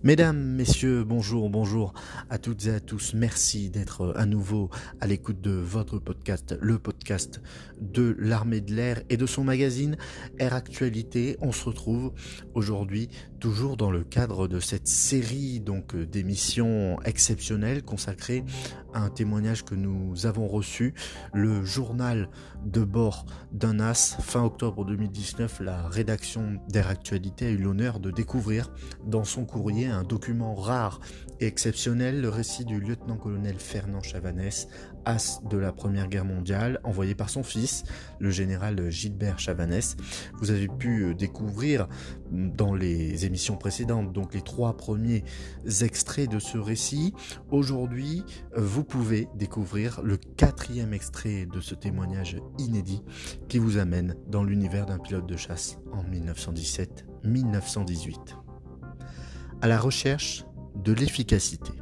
Mesdames, messieurs, bonjour à toutes et à tous. Merci d'être à nouveau à l'écoute de votre podcast, le podcast de l'armée de l'air et de son magazine Air Actualité. On se retrouve aujourd'hui toujours dans le cadre de cette série d'émissions exceptionnelles consacrées à un témoignage que nous avons reçu, le journal de bord d'un as. Fin octobre 2019, la rédaction d'Air Actualité a eu l'honneur de découvrir dans son courrier un document rare et exceptionnel, le récit du lieutenant-colonel Fernand Chavanès, as de la Première Guerre mondiale, envoyé par son fils, le général Gilbert Chavanès. Vous avez pu découvrir dans les émissions précédentes, donc les 3 premiers extraits de ce récit. Aujourd'hui, vous pouvez découvrir le 4e extrait de ce témoignage inédit qui vous amène dans l'univers d'un pilote de chasse en 1917-1918. À la recherche de l'efficacité.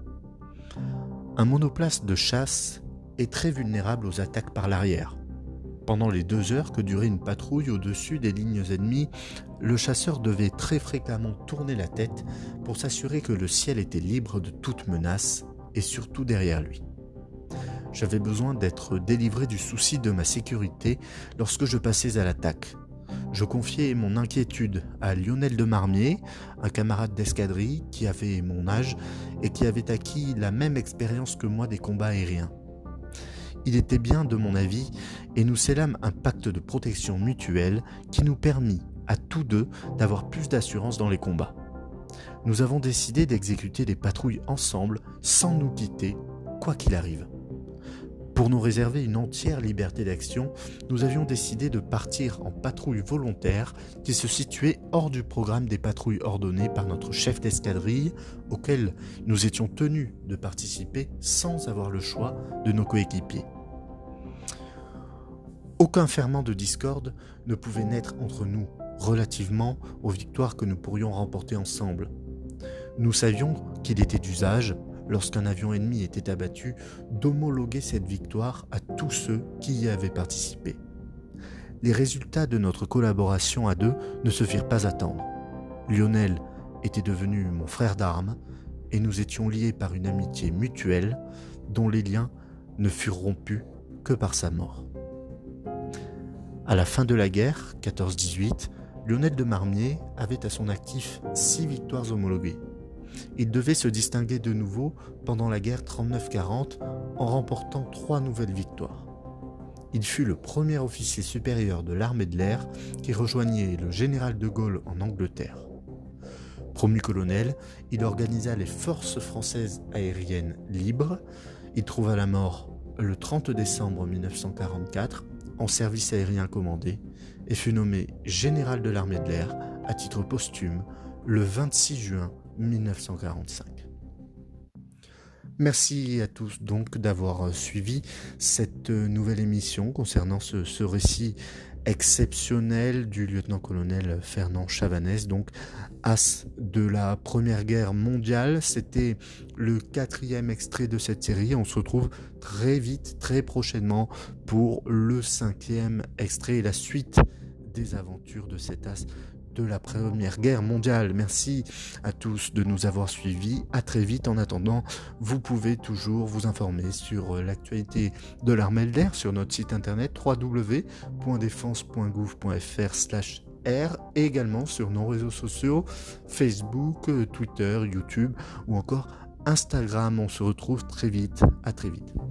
Un monoplace de chasse est très vulnérable aux attaques par l'arrière. Pendant les 2 heures que durait une patrouille au-dessus des lignes ennemies, le chasseur devait très fréquemment tourner la tête pour s'assurer que le ciel était libre de toute menace et surtout derrière lui. J'avais besoin d'être délivré du souci de ma sécurité lorsque je passais à l'attaque. Je confiais mon inquiétude à Lionel de Marmier, un camarade d'escadrille qui avait mon âge et qui avait acquis la même expérience que moi des combats aériens. Il était bien de mon avis et nous scellâmes un pacte de protection mutuelle qui nous permit à tous deux d'avoir plus d'assurance dans les combats. Nous avons décidé d'exécuter des patrouilles ensemble sans nous quitter, quoi qu'il arrive. Pour nous réserver une entière liberté d'action, nous avions décidé de partir en patrouille volontaire qui se situait hors du programme des patrouilles ordonnées par notre chef d'escadrille, auquel nous étions tenus de participer sans avoir le choix de nos coéquipiers. Aucun ferment de discorde ne pouvait naître entre nous relativement aux victoires que nous pourrions remporter ensemble. Nous savions qu'il était d'usage, lorsqu'un avion ennemi était abattu, d'homologuer cette victoire à tous ceux qui y avaient participé. Les résultats de notre collaboration à deux ne se firent pas attendre. Lionel était devenu mon frère d'armes et nous étions liés par une amitié mutuelle dont les liens ne furent rompus que par sa mort. À la fin de la guerre, 14-18, Lionel de Marmier avait à son actif 6 victoires homologuées. Il devait se distinguer de nouveau pendant la guerre 39-40 en remportant 3 nouvelles victoires. Il fut le premier officier supérieur de l'armée de l'air qui rejoignait le général de Gaulle en Angleterre. Promu colonel, il organisa les forces françaises aériennes libres. Il trouva la mort le 30 décembre 1944 en service aérien commandé et fut nommé général de l'armée de l'air à titre posthume le 26 juin 1945. Merci à tous donc d'avoir suivi cette nouvelle émission concernant ce récit exceptionnel du lieutenant-colonel Fernand Chavanès, donc as de la Première Guerre mondiale. C'était le 4e extrait de cette série. On se retrouve très vite, très prochainement pour le 5e extrait et la suite des aventures de cet as de la Première Guerre mondiale. Merci à tous de nous avoir suivis. À très vite. En attendant, vous pouvez toujours vous informer sur l'actualité de l'armée de l'air sur notre site internet www.defense.gouv.fr/r et également sur nos réseaux sociaux Facebook, Twitter, YouTube ou encore Instagram. On se retrouve très vite. À très vite.